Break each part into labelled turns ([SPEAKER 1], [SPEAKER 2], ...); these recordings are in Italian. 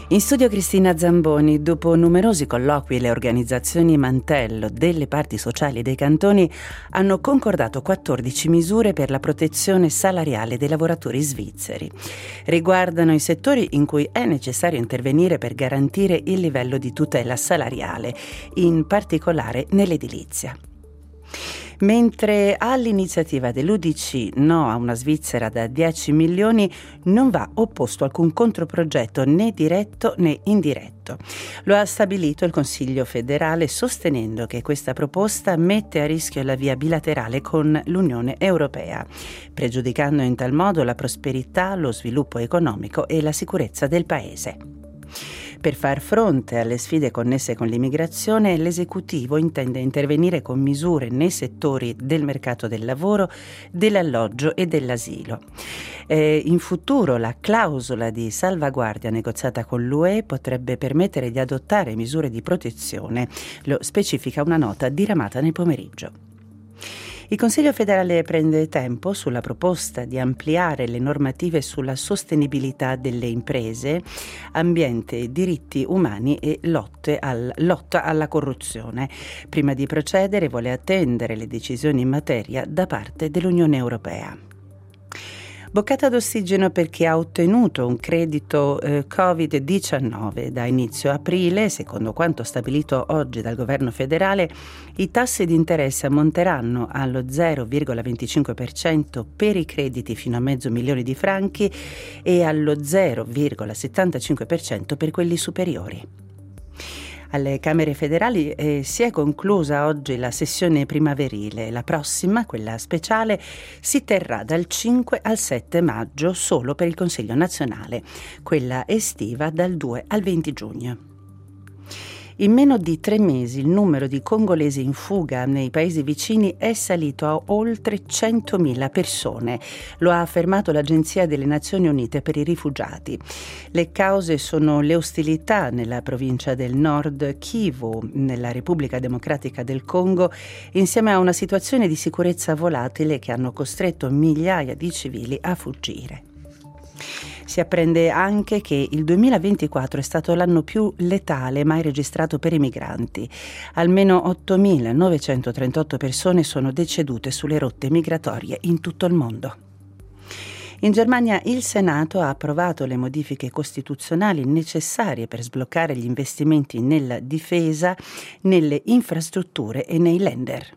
[SPEAKER 1] In studio Cristina Zamboni. Dopo numerosi colloqui, le organizzazioni mantello delle parti sociali dei cantoni hanno concordato 14 misure per la protezione salariale dei lavoratori svizzeri. Riguardano i settori in cui è necessario intervenire per garantire il livello di tutela salariale, in particolare nell'edilizia. Mentre all'iniziativa dell'UDC No a una Svizzera da 10 milioni non va opposto alcun controprogetto né diretto né indiretto. Lo ha stabilito il Consiglio federale sostenendo che questa proposta mette a rischio la via bilaterale con l'Unione Europea, pregiudicando in tal modo la prosperità, lo sviluppo economico e la sicurezza del Paese. Per far fronte alle sfide connesse con l'immigrazione, l'esecutivo intende intervenire con misure nei settori del mercato del lavoro, dell'alloggio e dell'asilo. In futuro la clausola di salvaguardia negoziata con l'UE potrebbe permettere di adottare misure di protezione, lo specifica una nota diramata nel pomeriggio. Il Consiglio federale prende tempo sulla proposta di ampliare le normative sulla sostenibilità delle imprese, ambiente, diritti umani e lotta alla corruzione. Prima di procedere vuole attendere le decisioni in materia da parte dell'Unione Europea. Boccata d'ossigeno per chi ha ottenuto un credito Covid-19. Da inizio aprile, secondo quanto stabilito oggi dal governo federale, i tassi di interesse ammonteranno allo 0,25% per i crediti fino a $500,000 di franchi e allo 0,75% per quelli superiori. Alle Camere federali si è conclusa oggi la sessione primaverile. La prossima, quella speciale, si terrà dal 5 al 7 maggio solo per il Consiglio nazionale, quella estiva dal 2 al 20 giugno. In meno di 3 mesi il numero di congolesi in fuga nei paesi vicini è salito a oltre 100.000 persone, lo ha affermato l'Agenzia delle Nazioni Unite per i rifugiati. Le cause sono le ostilità nella provincia del Nord Kivu, nella Repubblica Democratica del Congo, insieme a una situazione di sicurezza volatile che hanno costretto migliaia di civili a fuggire. Si apprende anche che il 2024 è stato l'anno più letale mai registrato per i migranti. Almeno 8.938 persone sono decedute sulle rotte migratorie in tutto il mondo. In Germania il Senato ha approvato le modifiche costituzionali necessarie per sbloccare gli investimenti nella difesa, nelle infrastrutture e nei Länder.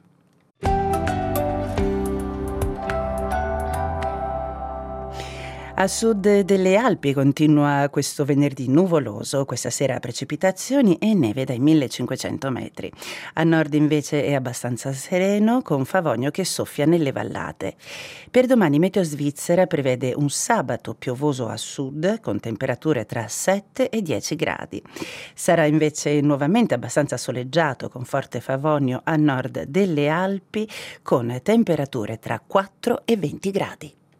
[SPEAKER 1] A sud delle Alpi continua questo venerdì nuvoloso, questa sera precipitazioni e neve dai 1500 metri. A nord invece è abbastanza sereno, con Favogno che soffia nelle vallate. Per domani Meteo Svizzera prevede un sabato piovoso a sud, con temperature tra 7 e 10 gradi. Sarà invece nuovamente abbastanza soleggiato, con forte Favogno a nord delle Alpi, con temperature tra 4 e 20 gradi.